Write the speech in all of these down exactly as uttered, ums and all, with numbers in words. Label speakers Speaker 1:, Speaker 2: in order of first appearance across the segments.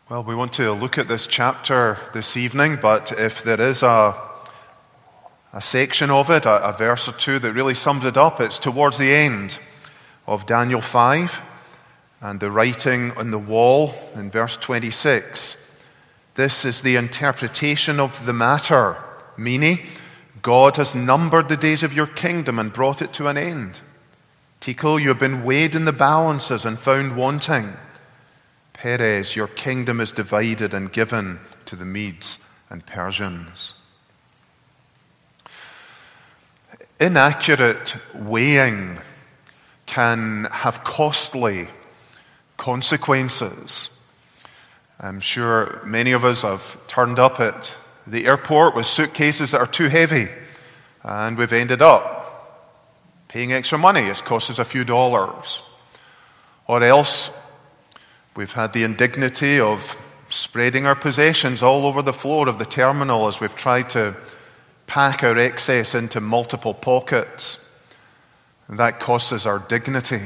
Speaker 1: Well, we want to look at this chapter this evening, but if there is a, a section of it, a, a verse or two that really sums it up, it's towards the end of Daniel five and the writing on the wall in verse twenty-six. This is the interpretation of the matter, meaning God has numbered the days of your kingdom and brought it to an end. Tekel, you have been weighed in the balances and found wanting. Peres, your kingdom is divided and given to the Medes and Persians. Inaccurate weighing can have costly consequences. I'm sure many of us have turned up at the airport with suitcases that are too heavy, and we've ended up paying extra money. It's cost us a few dollars. Or else we've had the indignity of spreading our possessions all over the floor of the terminal as we've tried to pack our excess into multiple pockets. That costs us our dignity.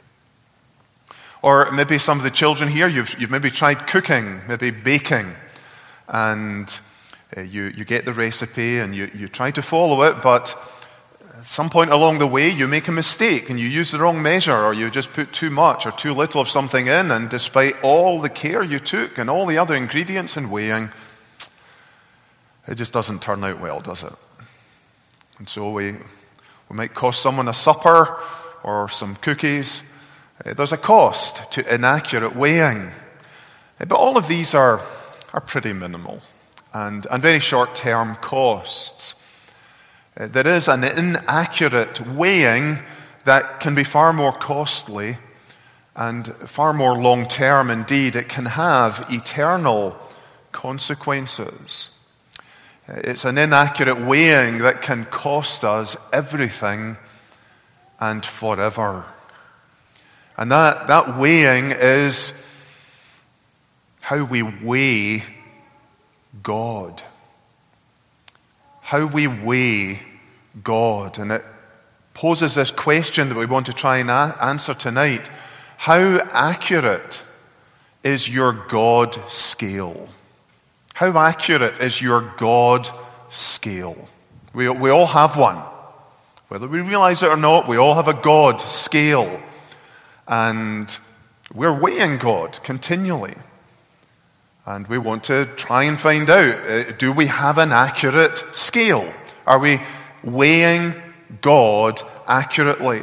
Speaker 1: Or maybe some of the children here, you've, you've maybe tried cooking, maybe baking, and uh, you, you get the recipe and you, you try to follow it, but at some point along the way, you make a mistake and you use the wrong measure, or you just put too much or too little of something in, and despite all the care you took and all the other ingredients in weighing, it just doesn't turn out well, does it? And so we, we might cost someone a supper or some cookies. There's a cost to inaccurate weighing. But all of these are, are pretty minimal and, and very short-term costs. There is an inaccurate weighing that can be far more costly and far more long-term indeed. It can have eternal consequences. It's an inaccurate weighing that can cost us everything and forever. And that, that weighing is how we weigh God. How we weigh God. And it poses this question that we want to try and a- answer tonight. How accurate is your God scale? How accurate is your God scale? We, we all have one. Whether we realize it or not, we all have a God scale. And we're weighing God continually. And we want to try and find out, uh, do we have an accurate scale? Are we weighing God accurately?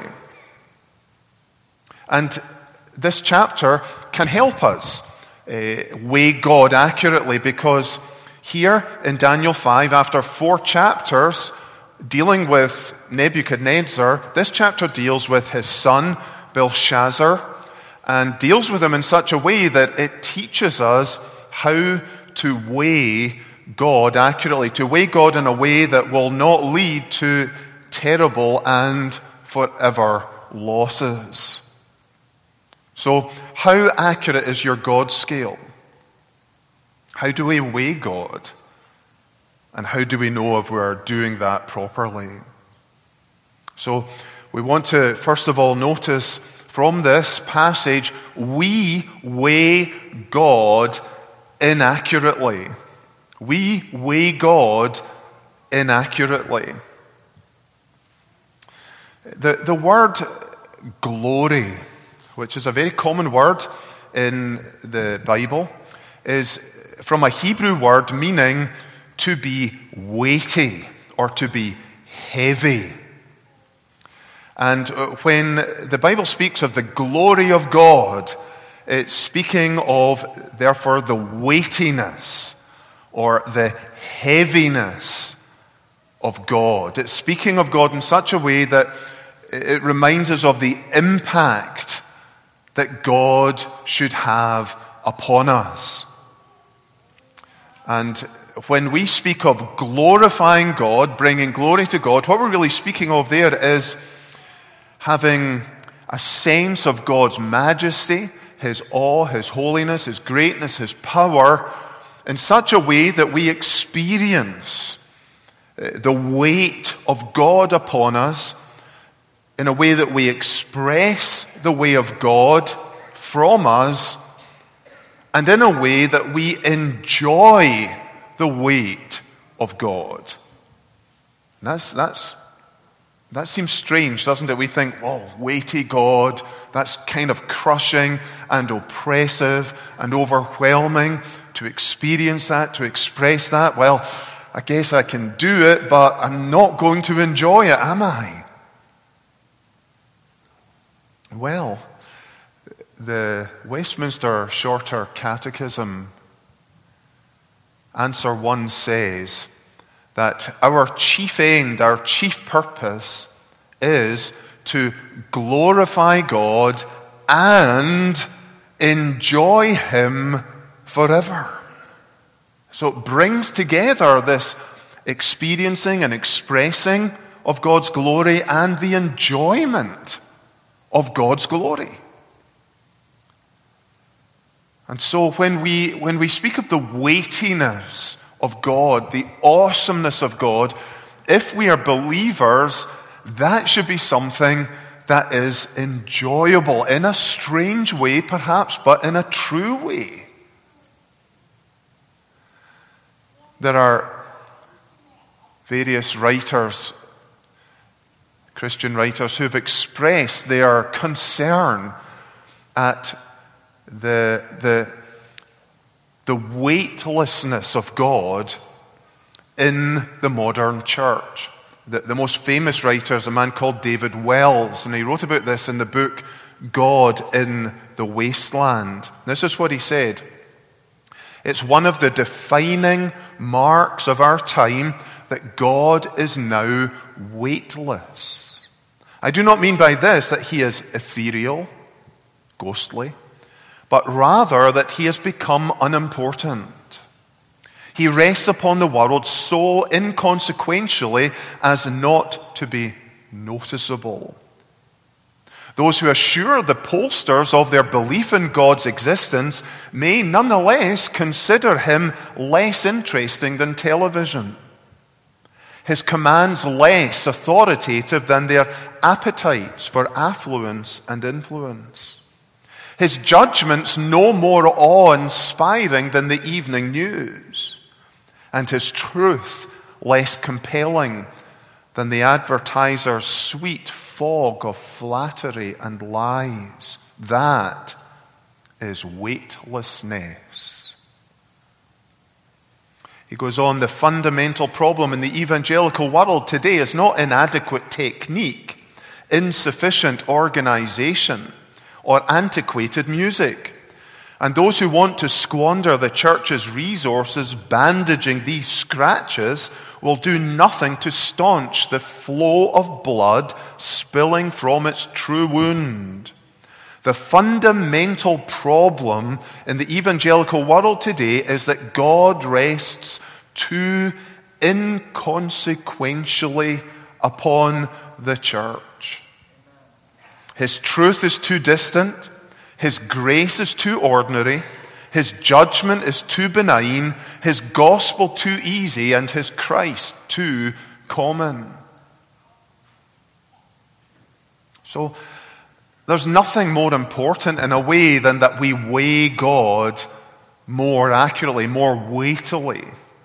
Speaker 1: And this chapter can help us uh, weigh God accurately, because here in Daniel five, after four chapters dealing with Nebuchadnezzar, this chapter deals with his son Belshazzar, and deals with him in such a way that it teaches us how to weigh God accurately, to weigh God in a way that will not lead to terrible and forever losses. So, how accurate is your God scale? How do we weigh God? And how do we know if we're doing that properly? So, we want to, first of all, notice from this passage, we weigh God inaccurately. We weigh God inaccurately. The, the word glory, which is a very common word in the Bible, is from a Hebrew word meaning to be weighty or to be heavy. And when the Bible speaks of the glory of God, it's speaking of, therefore, the weightiness or the heaviness of God. It's speaking of God in such a way that it reminds us of the impact that God should have upon us. And when we speak of glorifying God, bringing glory to God, what we're really speaking of there is having a sense of God's majesty, His awe, His holiness, His greatness, His power, in such a way that we experience the weight of God upon us, in a way that we express the way of God from us, and in a way that we enjoy the weight of God. And that's, that's, that seems strange, doesn't it? We think, oh, weighty God, that's kind of crushing and oppressive and overwhelming. To experience that, to express that, well, I guess I can do it, but I'm not going to enjoy it, am I? Well, the Westminster Shorter Catechism, answer one says that our chief end, our chief purpose is to glorify God and enjoy Him forever. So it brings together this experiencing and expressing of God's glory and the enjoyment of God's glory. And so when we when we speak of the weightiness of God, the awesomeness of God, if we are believers, that should be something that is enjoyable in a strange way perhaps, but in a true way. There are various writers, Christian writers, who have expressed their concern at the, the, the weightlessness of God in the modern church. The, the most famous writer is a man called David Wells, and he wrote about this in the book God in the Wasteland. This is what he said. It's one of the defining marks of our time that God is now weightless. I do not mean by this that He is ethereal, ghostly, but rather that He has become unimportant. He rests upon the world so inconsequentially as not to be noticeable. Those who assure the pollsters of their belief in God's existence may nonetheless consider Him less interesting than television, His commands less authoritative than their appetites for affluence and influence, His judgments no more awe-inspiring than the evening news, and His truth less compelling than the advertiser's sweet fog of flattery and lies. That is weightlessness. He goes on, the fundamental problem in the evangelical world today is not inadequate technique, insufficient organization, or antiquated music. And those who want to squander the church's resources bandaging these scratches will do nothing to staunch the flow of blood spilling from its true wound. The fundamental problem in the evangelical world today is that God rests too inconsequentially upon the church. His truth is too distant. His grace is too ordinary, His judgment is too benign, His gospel too easy, and His Christ too common. So there's nothing more important in a way than that we weigh God more accurately, more weightily.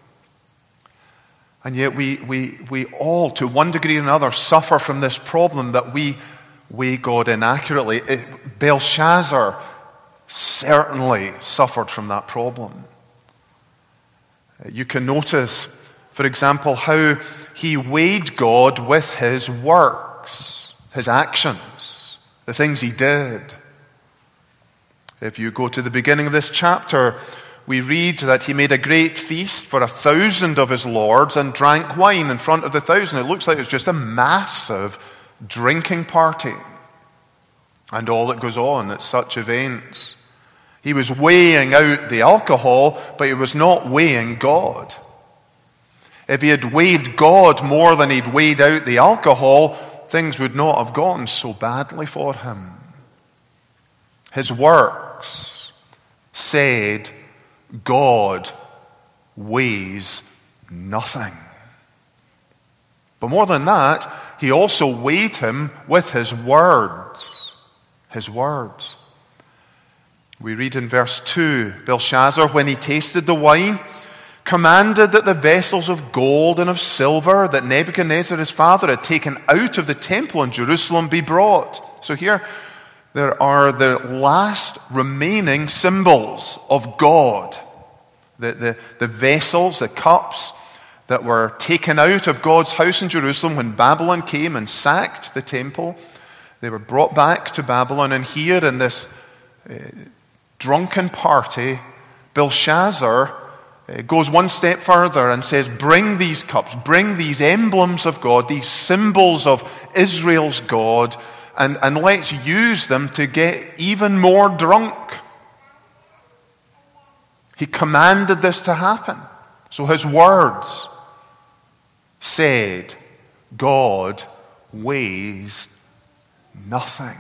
Speaker 1: And yet we, we, we all, to one degree or another, suffer from this problem that we weigh God inaccurately. It, Belshazzar certainly suffered from that problem. You can notice, for example, how he weighed God with his works, his actions, the things he did. If you go to the beginning of this chapter, we read that he made a great feast for a thousand of his lords and drank wine in front of the thousand. It looks like it's just a massive drinking party and all that goes on at such events. He was weighing out the alcohol, but he was not weighing God. If he had weighed God more than he'd weighed out the alcohol, things would not have gone so badly for him. His works said God weighs nothing. But more than that, he also weighed him with his words. His words. We read in verse two, Belshazzar, when he tasted the wine, commanded that the vessels of gold and of silver that Nebuchadnezzar his father had taken out of the temple in Jerusalem be brought. So here there are the last remaining symbols of God. The, the, the vessels, the cups that were taken out of God's house in Jerusalem when Babylon came and sacked the temple. They were brought back to Babylon, and here in this uh, drunken party, Belshazzar uh, goes one step further and says, bring these cups, bring these emblems of God, these symbols of Israel's God, and, and let's use them to get even more drunk. He commanded this to happen. So his words said, God weighs nothing.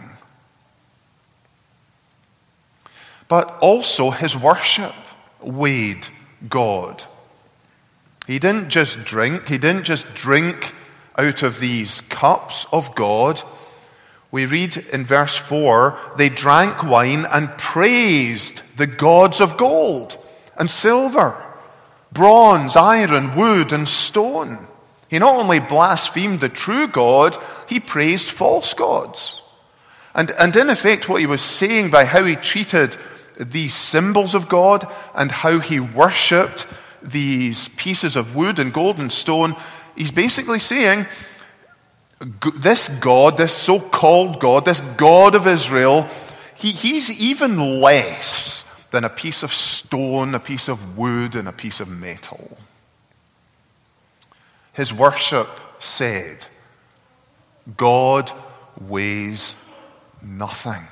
Speaker 1: But also his worship weighed God. He didn't just drink, he didn't just drink out of these cups of God. We read in verse four, they drank wine and praised the gods of gold and silver, bronze, iron, wood, and stone. He not only blasphemed the true God, he praised false gods. And, and in effect, what he was saying by how he treated these symbols of God and how he worshipped these pieces of wood and gold and stone, he's basically saying, this God, this so-called God, this God of Israel, he, he's even less than a piece of stone, a piece of wood, and a piece of metal. His worship said, God weighs nothing.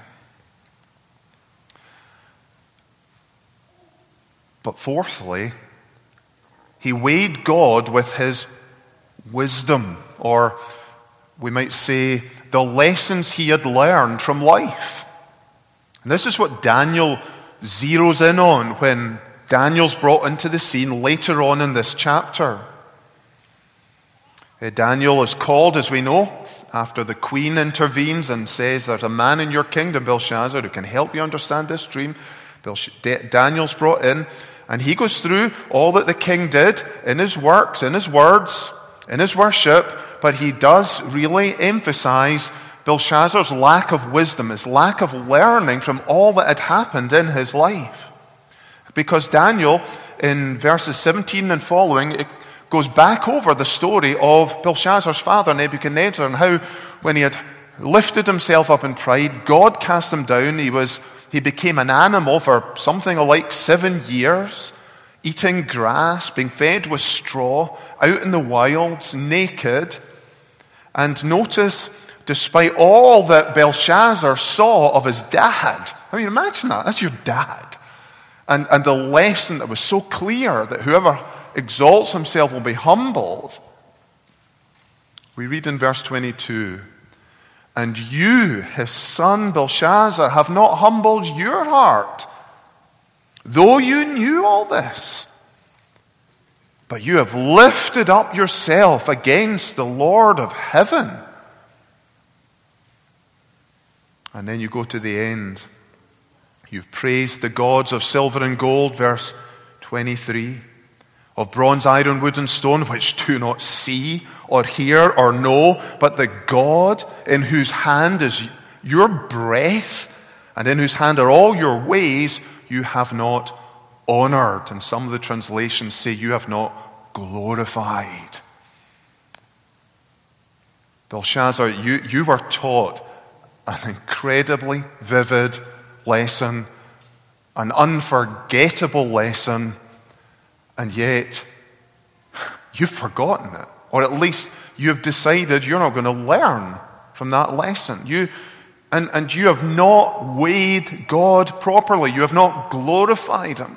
Speaker 1: But fourthly, he weighed God with his wisdom, or we might say the lessons he had learned from life. And this is what Daniel zeroes in on when Daniel's brought into the scene later on in this chapter. Daniel is called, as we know, after the queen intervenes and says, there's a man in your kingdom, Belshazzar, who can help you understand this dream. Daniel's brought in, and he goes through all that the king did in his works, in his words, in his worship, but he does really emphasize Belshazzar's lack of wisdom, his lack of learning from all that had happened in his life. Because Daniel, in verses seventeen and following, it goes back over the story of Belshazzar's father, Nebuchadnezzar, and how when he had lifted himself up in pride, God cast him down. He was he became an animal for something like seven years, eating grass, being fed with straw, out in the wilds, naked. And notice, despite all that Belshazzar saw of his dad, I mean, imagine that, that's your dad. And, and the lesson that was so clear that whoever exalts himself will be humbled. We read in verse twenty-two, and you, his son Belshazzar, have not humbled your heart, though you knew all this. But you have lifted up yourself against the Lord of heaven. And then you go to the end. You've praised the gods of silver and gold, verse twenty-three, of bronze, iron, wood, and stone, which do not see or hear or know, but the God in whose hand is your breath, and in whose hand are all your ways, you have not honored. And some of the translations say you have not glorified. Belshazzar, you, you were taught an incredibly vivid lesson, an unforgettable lesson, and yet you've forgotten it. Or at least you've decided you're not going to learn from that lesson. You and, and you have not weighed God properly. You have not glorified him.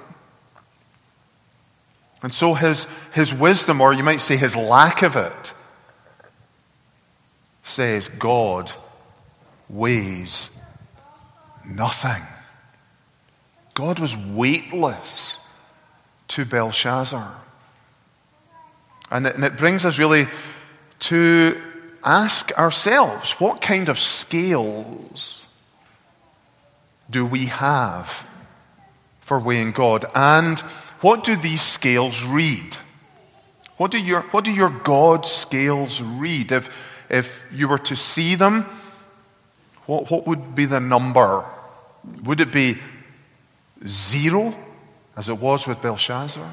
Speaker 1: And so his, his wisdom, or you might say his lack of it, says God weighs nothing. God was weightless to Belshazzar. And it, and it brings us really to ask ourselves, what kind of scales do we have for weighing God. And what do these scales read? What do your, what do your God scales read? If, if you were to see them, what, what would be the number? Would it be zero, as it was with Belshazzar?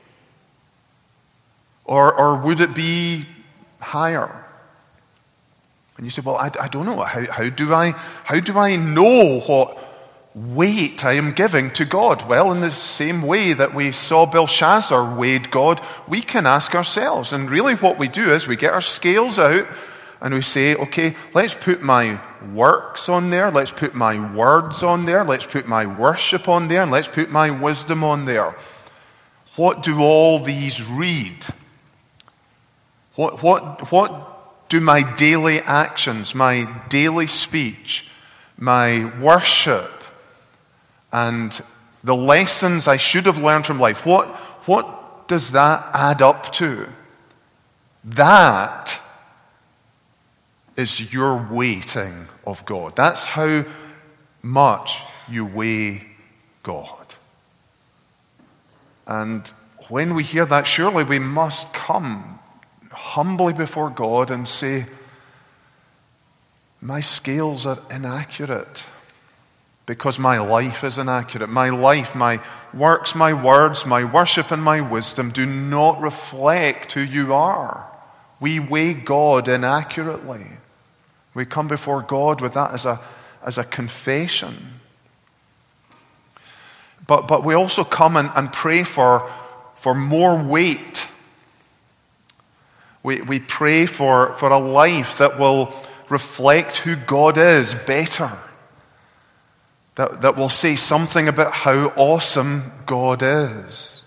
Speaker 1: Or, or would it be higher? And you say, well, I, I don't know. How, how, do I, how do I know what weight I am giving to God? Well, in the same way that we saw Belshazzar weighed God, we can ask ourselves. And really what we do is we get our scales out and we say, okay, let's put my works on there, let's put my words on there, let's put my worship on there, and let's put my wisdom on there. What do all these read? What, what, what do my daily actions, my daily speech, my worship, and the lessons I should have learned from life, what, what does that add up to? That is your weighting of God. That's how much you weigh God. And when we hear that, surely we must come humbly before God and say, my scales are inaccurate. Because my life is inaccurate. My life, my works, my words, my worship, and my wisdom do not reflect who you are. We weigh God inaccurately. We come before God with that as a, as a confession. But, but we also come and, and pray for, for more weight. We, we pray for, for a life that will reflect who God is better. That, that will say something about how awesome God is.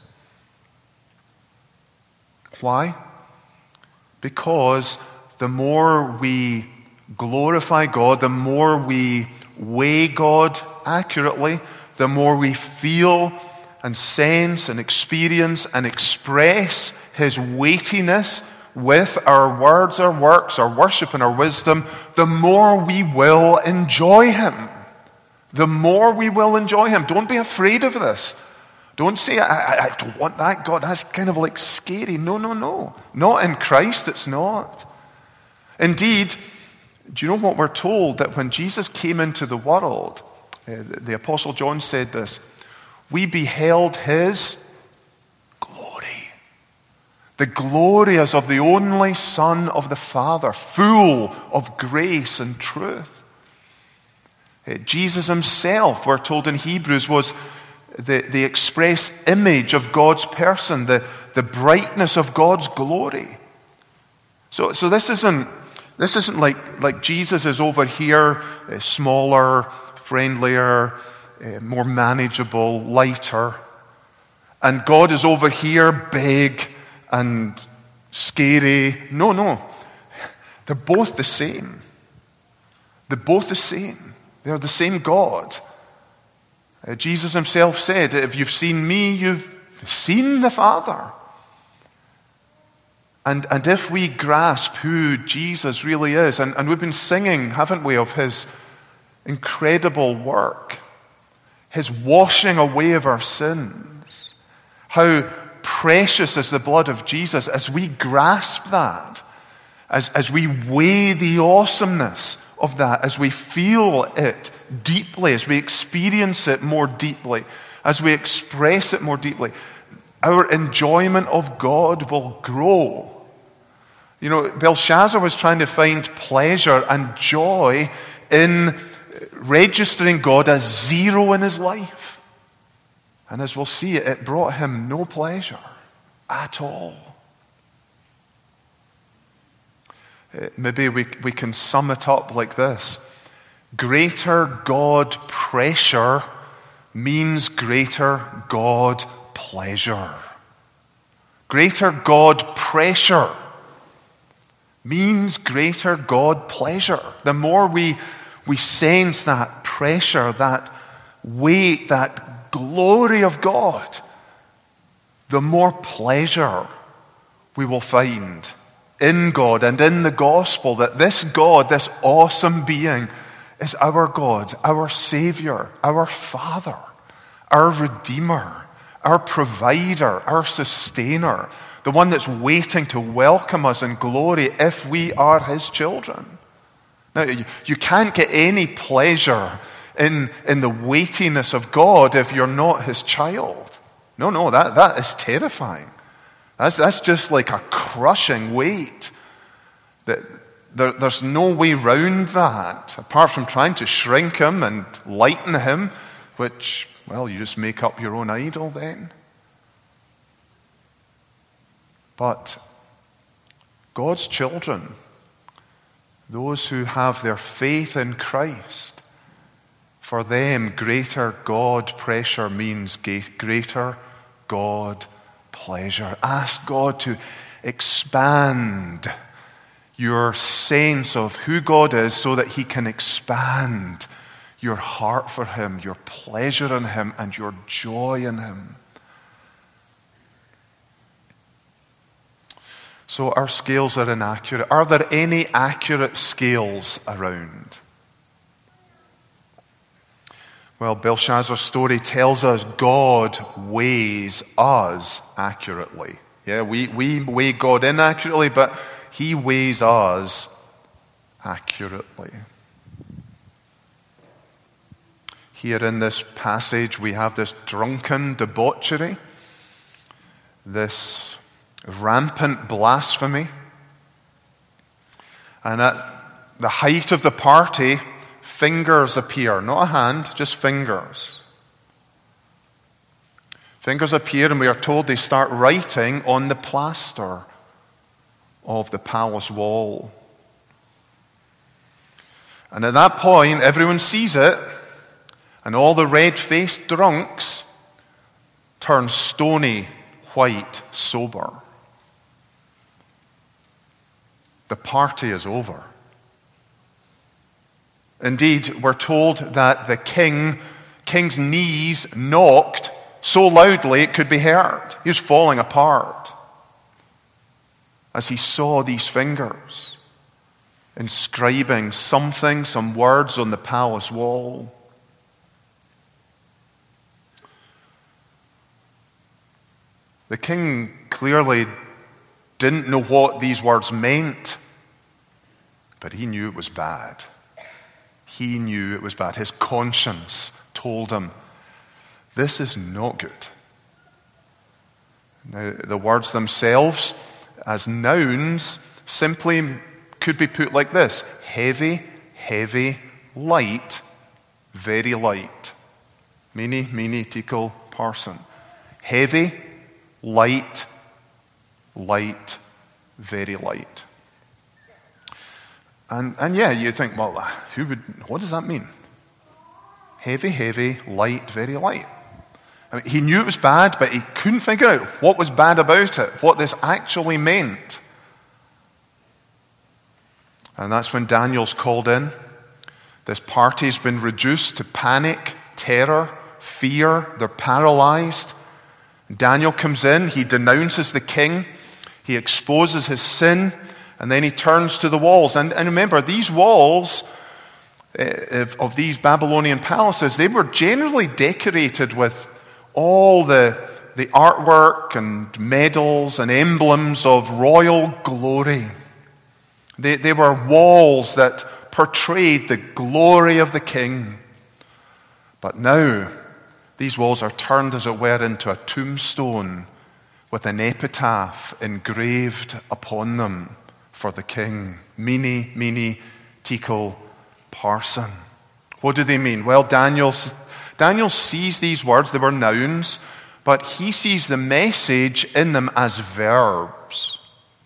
Speaker 1: Why? Because the more we glorify God, the more we weigh God accurately, the more we feel and sense and experience and express His weightiness with our words, our works, our worship, and our wisdom, the more we will enjoy Him. The more we will enjoy Him. Don't be afraid of this. Don't say, I, I, I don't want that, God. That's kind of like scary. No, no, no. Not in Christ, it's not. Indeed, do you know what we're told? That when Jesus came into the world, uh, the Apostle John said this, we beheld His glory. The glory as of the only Son of the Father, full of grace and truth. Jesus Himself, we're told in Hebrews, was the, the express image of God's person, the, the brightness of God's glory. So, so this isn't this isn't like, like Jesus is over here, uh, smaller, friendlier, uh, more manageable, lighter, and God is over here, big and scary. No, no. They're both the same. They're both the same. They're the same God. Uh, Jesus Himself said, if you've seen me, you've seen the Father. And, and if we grasp who Jesus really is, and, and we've been singing, haven't we, of His incredible work, His washing away of our sins, how precious is the blood of Jesus, as we grasp that, as, as we weigh the awesomeness of that, as we feel it deeply, as we experience it more deeply, as we express it more deeply, our enjoyment of God will grow. You know, Belshazzar was trying to find pleasure and joy in registering God as zero in his life. And as we'll see, it brought him no pleasure at all. Maybe we, we can sum it up like this. Greater God pressure means greater God pleasure. Greater God pressure means greater God pleasure. The more we, we sense that pressure, that weight, that glory of God, the more pleasure we will find in God and in the gospel, that this God, this awesome being, is our God, our Savior, our Father, our Redeemer, our provider, our sustainer, the one that's waiting to welcome us in glory if we are his children. Now, you, you can't get any pleasure in, in the weightiness of God if you're not his child. No, no, that, that is terrifying. That's, that's just like a crushing weight. That there, there's no way round that, apart from trying to shrink him and lighten him, which, well, you just make up your own idol then. But God's children, those who have their faith in Christ, for them, greater God pressure means greater God pleasure. Ask God to expand your sense of who God is so that he can expand your heart for him, your pleasure in him, and your joy in him. So our scales are inaccurate. Are there any accurate scales around? Well, Belshazzar's story tells us God weighs us accurately. Yeah, we, we weigh God inaccurately, but he weighs us accurately. Here in this passage, we have this drunken debauchery, this rampant blasphemy, and at the height of the party, fingers appear, not a hand, just fingers. Fingers appear, and we are told they start writing on the plaster of the palace wall. And at that point, everyone sees it, and all the red-faced drunks turn stony white sober. The party is over. Indeed, we're told that the king, king's knees knocked so loudly it could be heard. He was falling apart as he saw these fingers inscribing something, some words on the palace wall. The king clearly didn't know what these words meant, but he knew it was bad. He knew it was bad. His conscience told him, this is not good. Now, the words themselves, as nouns, simply could be put like this: heavy, heavy, light, very light. Mene, mene, tekel, parson. Heavy, light, light, very light. And and yeah, you think, well, who would? What does that mean? Heavy, heavy, light, very light. I mean, he knew it was bad, but he couldn't figure out what was bad about it, what this actually meant. And that's when Daniel's called in. This party's been reduced to panic, terror, fear. They're paralyzed. Daniel comes in. He denounces the king. He exposes his sin. And then he turns to the walls. And, and remember, these walls uh, of, of these Babylonian palaces, they were generally decorated with all the, the artwork and medals and emblems of royal glory. They, they were walls that portrayed the glory of the king. But now, these walls are turned, as it were, into a tombstone with an epitaph engraved upon them for the king. Mene, mene, tekel, parson. What do they mean? Well, Daniel, Daniel sees these words, they were nouns, but he sees the message in them as verbs.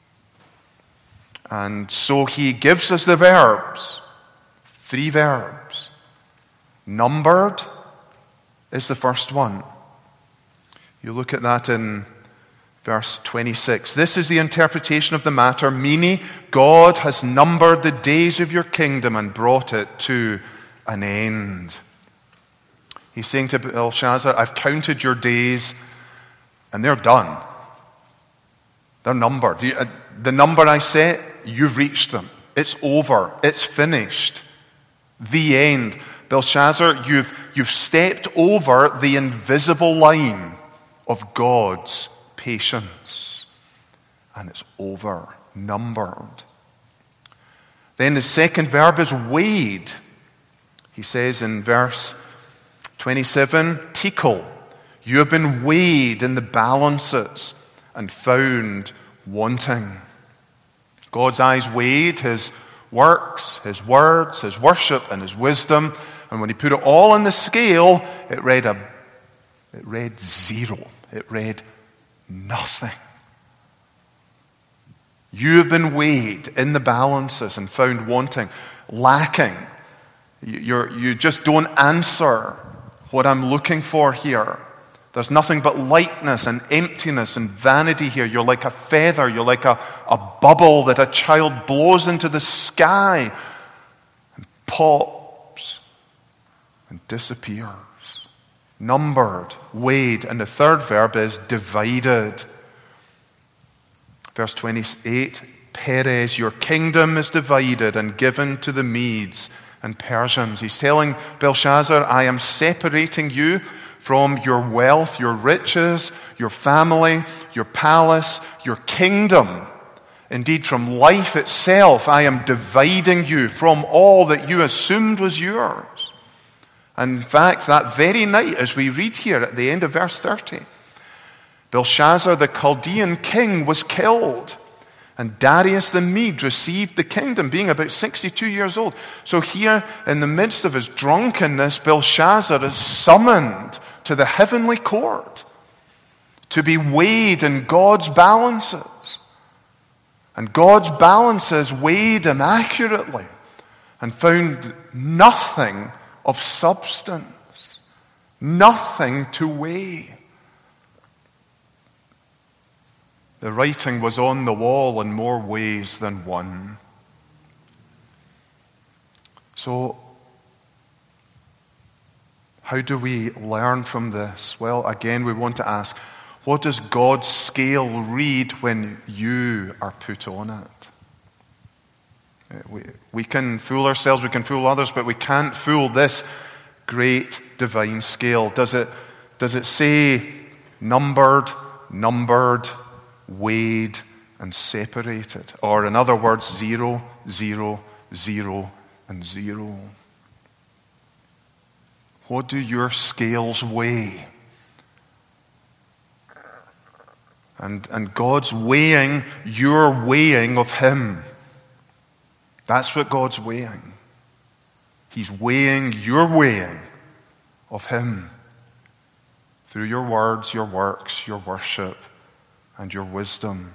Speaker 1: And so he gives us the verbs. Three verbs. Numbered is the first one. You look at that in verse twenty-six. This is the interpretation of the matter, meaning God has numbered the days of your kingdom and brought it to an end. He's saying to Belshazzar, I've counted your days and they're done. They're numbered. The, uh, the number I set, you've reached them. It's over. It's finished. The end. Belshazzar, you've, you've stepped over the invisible line of God's patience. And it's over, numbered. Then the second verb is weighed. He says in verse twenty-seven, tickle. You have been weighed in the balances and found wanting. God's eyes weighed his works, his words, his worship, and his wisdom. And when he put it all on the scale, it read a, it read zero. It read nothing. You have been weighed in the balances and found wanting, lacking. You're, you just don't answer what I'm looking for here. There's nothing but lightness and emptiness and vanity here. You're like a feather. You're like a, a bubble that a child blows into the sky and pops and disappears. Numbered, weighed. And the third verb is divided. Verse twenty-eight, Perez, your kingdom is divided and given to the Medes and Persians. He's telling Belshazzar, I am separating you from your wealth, your riches, your family, your palace, your kingdom. Indeed, from life itself, I am dividing you from all that you assumed was yours. And in fact, that very night, as we read here at the end of verse thirty, Belshazzar, the Chaldean king, was killed. And Darius the Mede received the kingdom, being about sixty-two years old. So here, in the midst of his drunkenness, Belshazzar is summoned to the heavenly court to be weighed in God's balances. And God's balances weighed him accurately and found nothing of substance, nothing to weigh. The writing was on the wall in more ways than one. So, how do we learn from this? Well, again, we want to ask, what does God's scale read when you are put on it? We, we can fool ourselves, we can fool others, but we can't fool this great divine scale. Does it, does it say numbered, numbered, weighed, and separated? Or in other words, zero, zero, zero, and zero? What do your scales weigh? And, and God's weighing your weighing of Him. That's what God's weighing. He's weighing your weighing of Him through your words, your works, your worship, and your wisdom.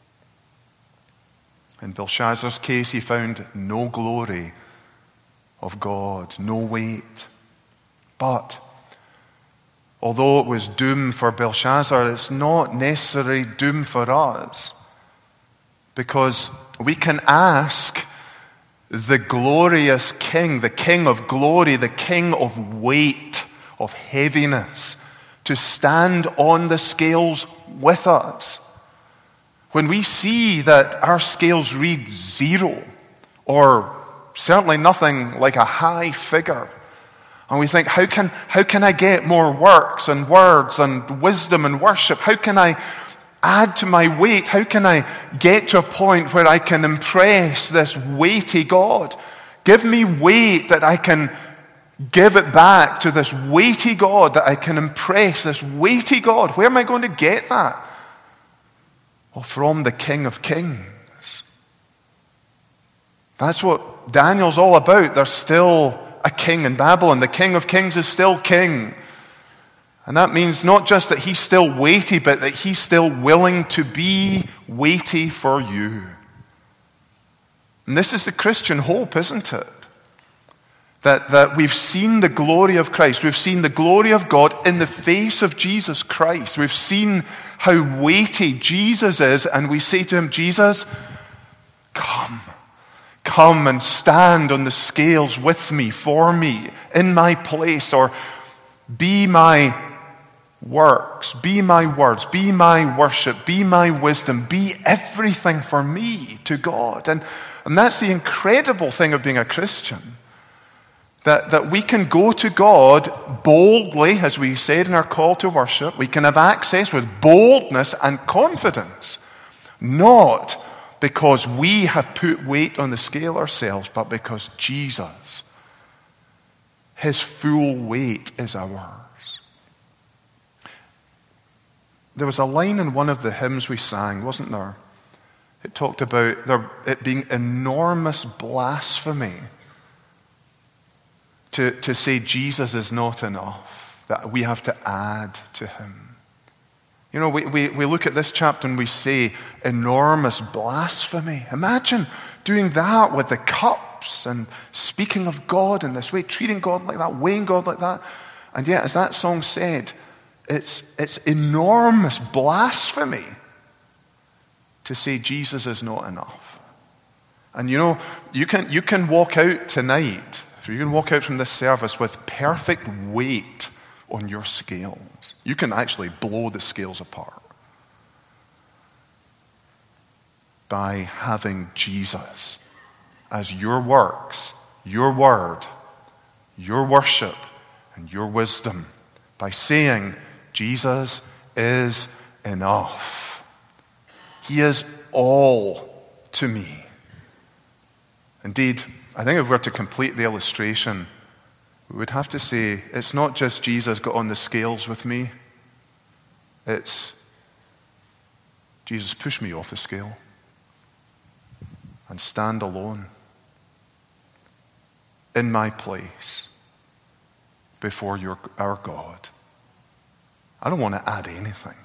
Speaker 1: In Belshazzar's case, he found no glory of God, no weight. But although it was doom for Belshazzar, it's not necessarily doom for us, because we can ask the glorious King, the King of glory, the King of weight, of heaviness, to stand on the scales with us. When we see that our scales read zero, or certainly nothing like a high figure, and we think, how can, how can I get more works and words and wisdom and worship? How can I add to my weight? How can I get to a point where I can impress this weighty God? Give me weight that I can give it back to this weighty God, that I can impress this weighty God. Where am I going to get that? Well, from the King of Kings. That's what Daniel's all about. There's still a king in Babylon. The King of Kings is still king. And that means not just that he's still weighty, but that he's still willing to be weighty for you. And this is the Christian hope, isn't it? That, that we've seen the glory of Christ. We've seen the glory of God in the face of Jesus Christ. We've seen how weighty Jesus is, and we say to him, Jesus, come. Come and stand on the scales with me, for me, in my place, or be my works, be my words, be my worship, be my wisdom, be everything for me to God. And, and that's the incredible thing of being a Christian. That, that we can go to God boldly, as we said in our call to worship. We can have access with boldness and confidence. Not because we have put weight on the scale ourselves, but because Jesus, his full weight is ours. There was a line in one of the hymns we sang, wasn't there? It talked about there, it being enormous blasphemy To, to say Jesus is not enough, that we have to add to him. You know, we, we, we look at this chapter and we say enormous blasphemy. Imagine doing that with the cups and speaking of God in this way, treating God like that, weighing God like that. And yet, as that song said, it's, it's enormous blasphemy to say Jesus is not enough. And you know, you can, you can walk out tonight, you can walk out from this service with perfect weight on your scales. You can actually blow the scales apart by having Jesus as your works, your word, your worship, and your wisdom. By saying, Jesus is enough. He is all to me. Indeed, I think if we were to complete the illustration, we would have to say, it's not just Jesus got on the scales with me. It's Jesus pushed me off the scale and stand alone in my place before your, our God. I don't want to add anything.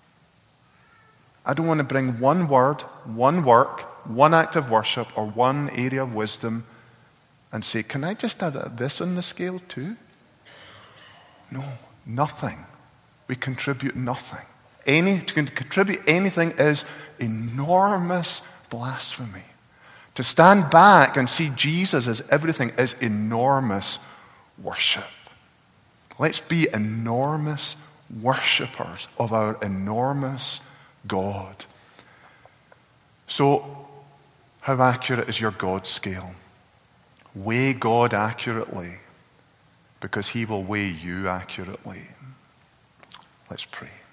Speaker 1: I don't want to bring one word, one work, one act of worship, or one area of wisdom and say, can I just add this on the scale too? No, nothing. We contribute nothing. Any, to contribute anything is enormous blasphemy. To stand back and see Jesus as everything is enormous worship. Let's be enormous worshippers of our enormous God. So, how accurate is your God scale? Weigh God accurately, because he will weigh you accurately. Let's pray.